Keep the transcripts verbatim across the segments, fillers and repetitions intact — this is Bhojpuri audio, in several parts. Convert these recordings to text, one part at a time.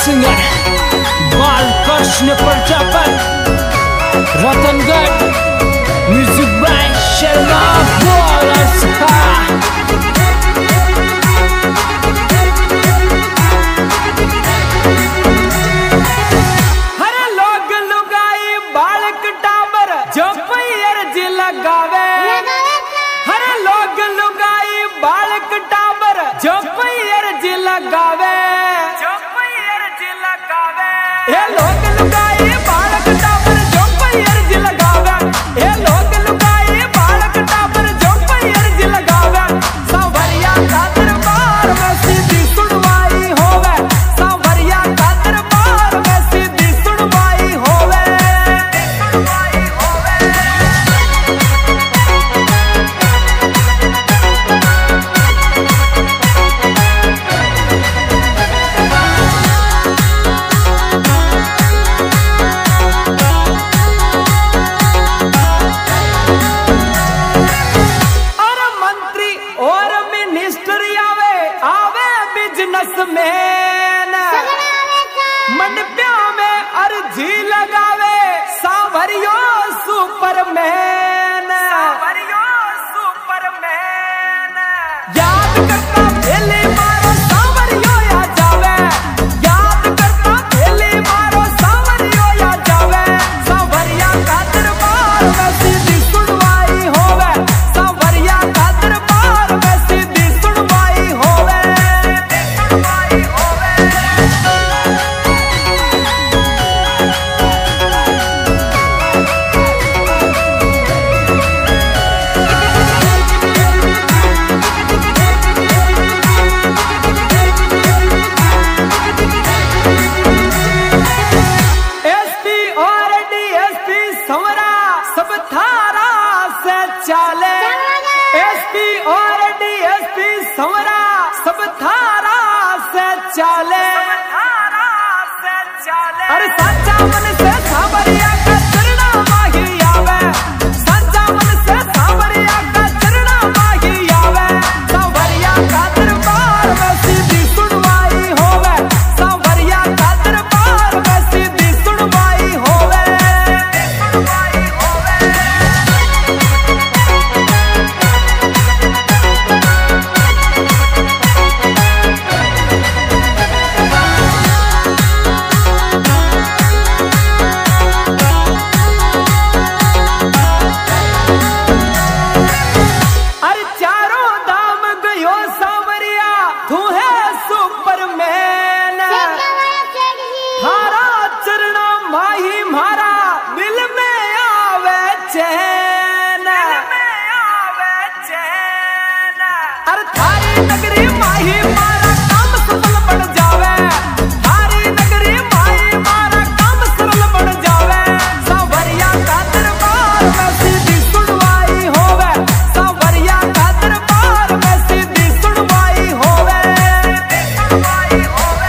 Singer Balkrishna Prajapati Ratangarh music by Sharma बोलर्स का लगावे हर लोग लुगाई बालक टाबर जो पैर जी लगावे जो पैर जी लगावे हे लोग लुगाई बालक टाबर जो पैर जी लगावे हे लोग लुगाई बालक टाबर जो पैर जी लगावे सांवरिया का दरबार में सीधी सुनवाई होवे सांवरिया का दरबार में सीधी सुनवाई होवे सुनवाई होवे मंडपिया में अर्जी लगावे सांवरियो सुपरमैन सांवरियो सुपरमैन याद करता भेले मारो सांवरियो या जावे याद करता भेले मारो सांवरियो या जावे सांवरिया का दरबार में सीधी सुनवाई होवे सांवरिया का दरबार में सीधी सुनवाई होवे सुनवाई होवे चाले एसपी और डीएसपी सवरा सब थारा से चाले अरे सच्चा मन से सांवरिया का चरना माही आवे सच्चा मन से सांवरिया का चरना माही आवे सांवरिया का दरबार में सीधी सुनवाई होवे सांवरिया का दरबार में सीधी सुनवाई होवे सुनवाई होवे अरे थारी नगरी माही मारा काम सफल बन जावे थारी नगरी माही मारा काम सरल बन जावे सांवरिया का दरबार में सीधी सुनवाई होवे सांवरिया का दरबार में सीधी सुनवाई होवे सुनवाई होवे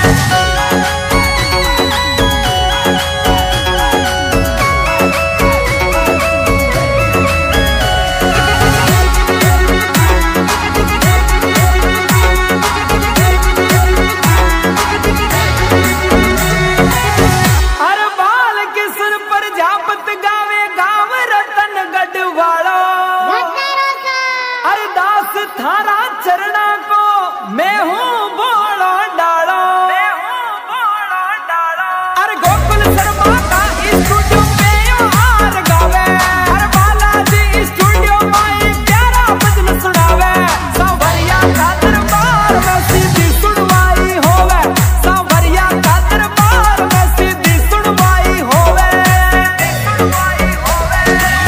थारा चरणा को मैं हूँ बोलो डालो मैं हूँ बोलो डालो अरे गोकुल शर्मा का स्टूडियो में यो हार गावे अरे बालाजी स्टूडियो में प्यारा भजन सुनावे सांवरिया का दरबार में सीधी सुनवाई होवे सांवरिया का दरबार में सीधी सुनवाई होवे सुनवाई होवे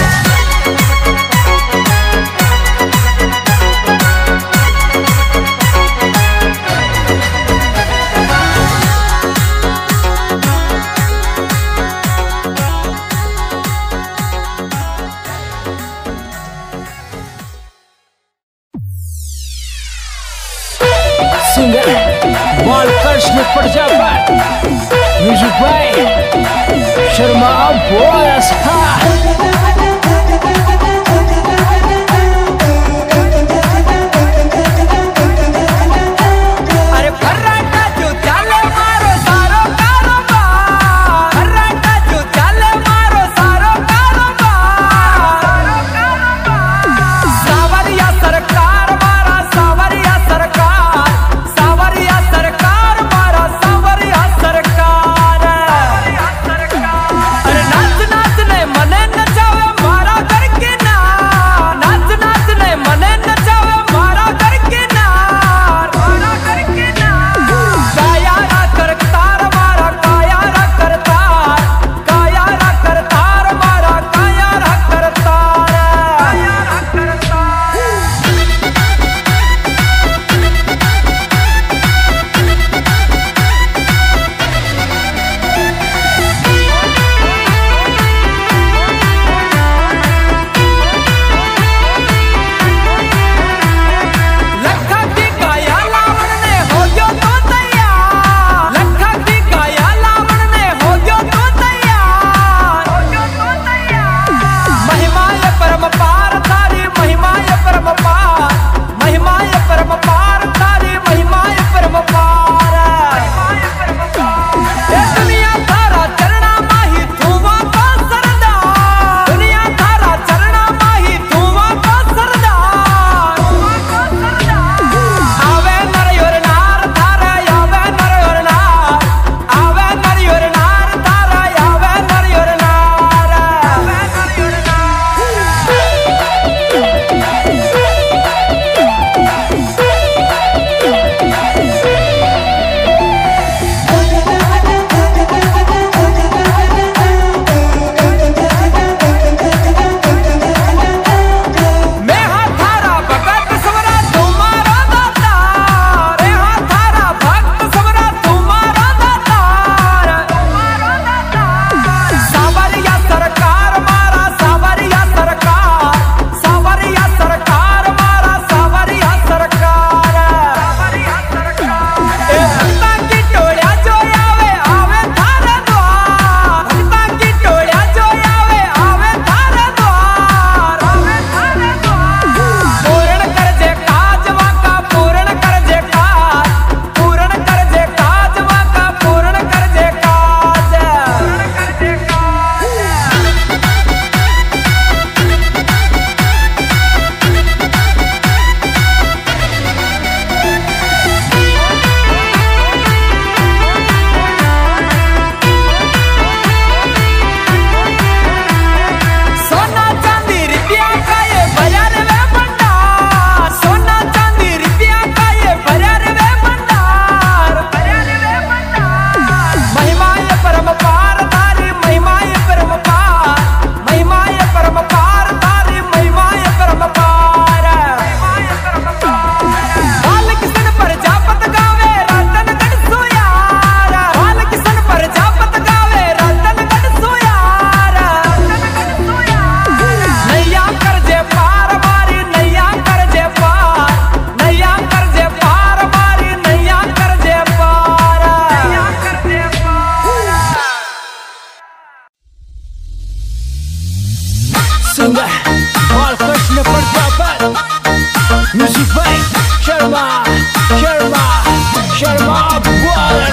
singer Balkrishna Prajapati music by Sharma बोलर्स का अरे फर्राटा जो चाले मारो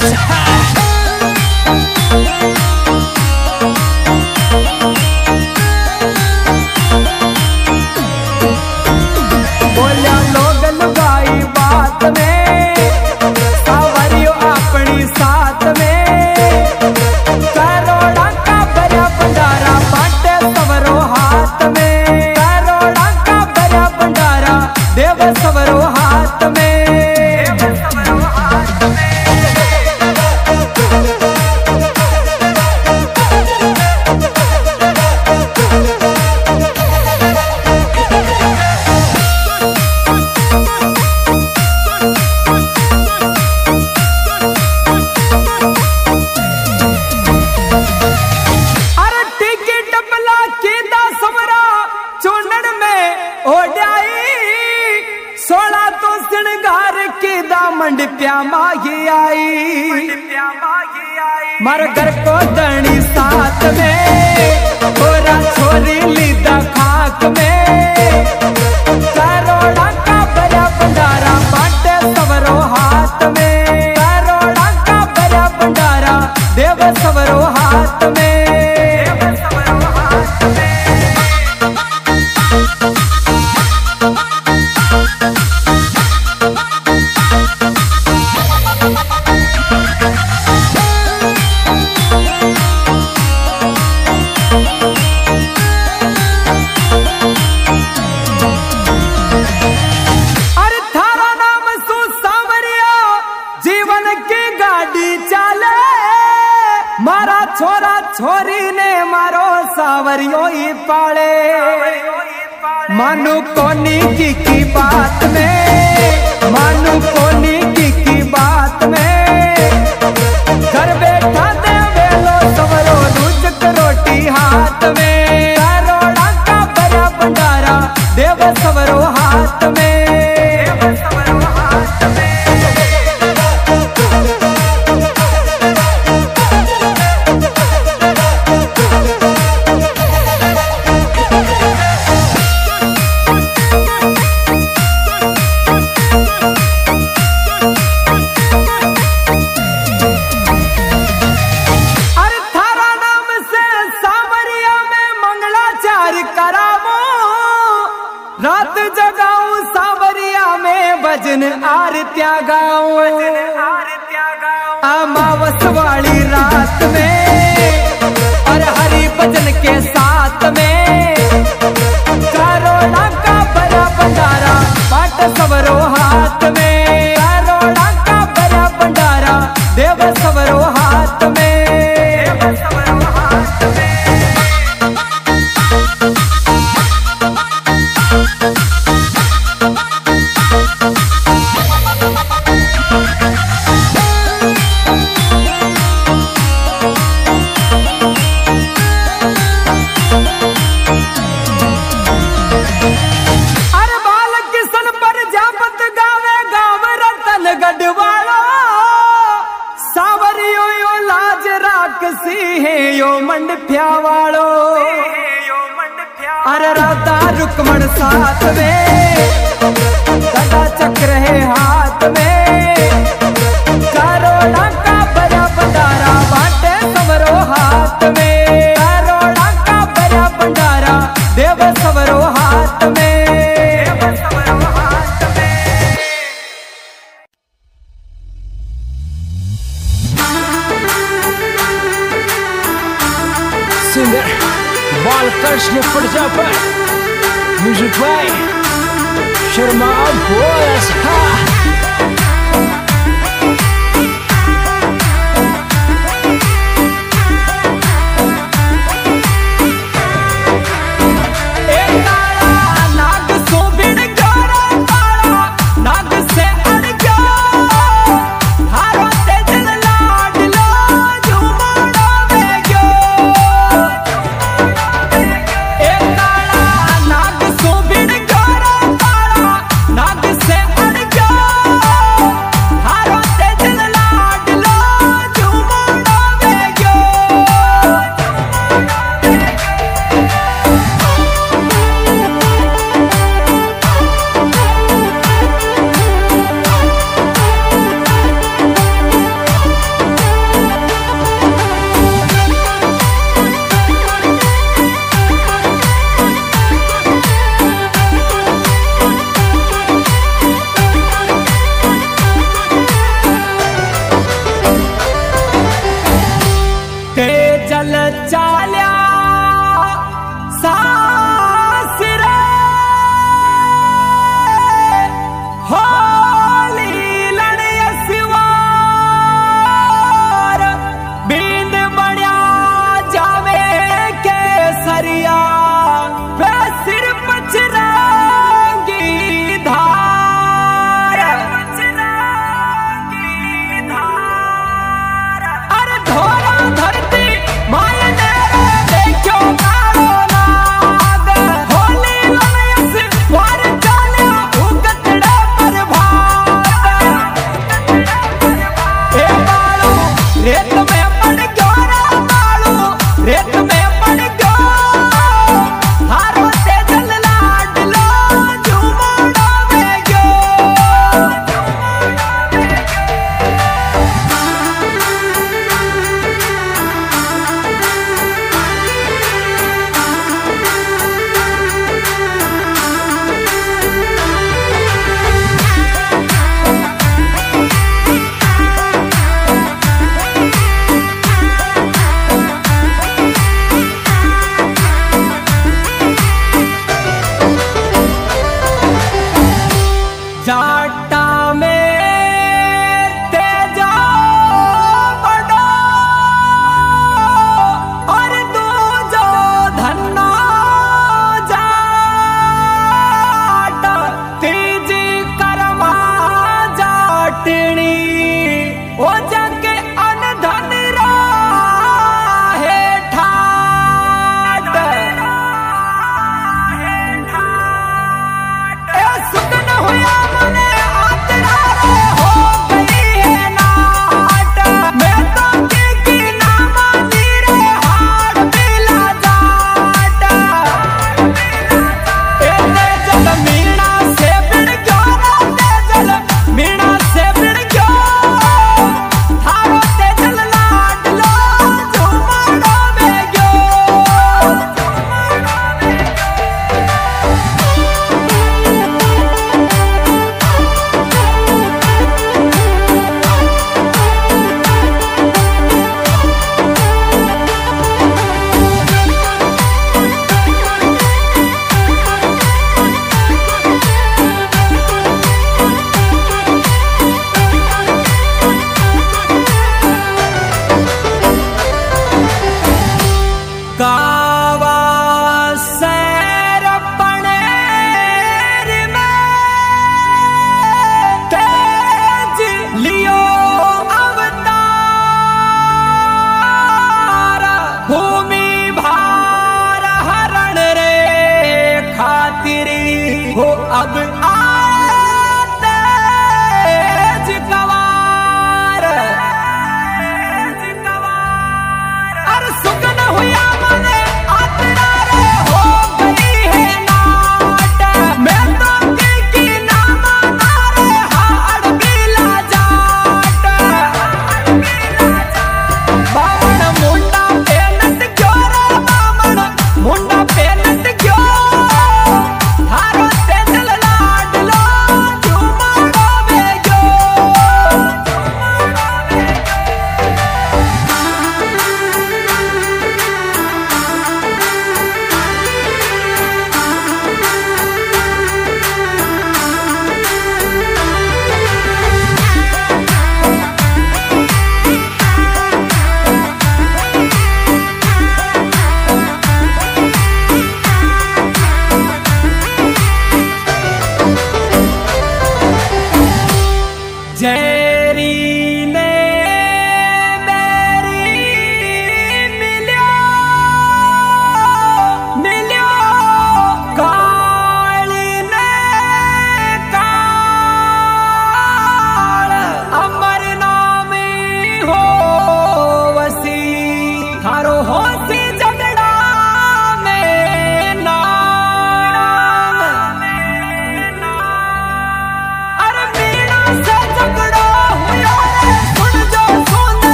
Boys ha. बोलिया लोग लुगाई बात में, सावरियो अपनी साथ में, करोड़ा का बड़ा भंडारा बांटे सवरो हाथ में, करोड़ा का बड़ा भंडारा देव सवरो हाथ में। सोला तो सिंगार के दामंड प्यामा ये आई, मर घर को दणी साथ में, छोरा छोरी लीदा खाक में, करोड़ा का बड़ा भंडारा बांटे सवरो हाथ में, करोड़ा का बड़ा भंडारा देव सवरो हाथ में। मारा छोरा छोरी ने मारो सावरियो ही पाले, मानू कोनी की की बात में, मानू कोनी की की बात में, घर बैठा दे वेलो सवरो रुचक रोटी हाथ में, करोड़ा का बड़ा भंडारा देव सवरो हाथ में। रात जगाऊं सावरिया में भजन आरत्या गाऊं, अमावस वाली रात में और हरि भजन के साथ में, करोड़ा का बड़ा भंडारा बाट सवरो हाथ में, करोड़ा का बड़ा भंडारा देव सवरो हाथ में। यो मंड प्यावालो अरे राधा रुकमण साथ में, गदा चक्र है हाथ में, करोड़ा का बड़ा भंडारा बांटे सवरो हाथ में, करोड़ा का बड़ा भंडारा देव सवरो हाथ में। Singer Balkrishna Prajapati, music by Sharma boys हा।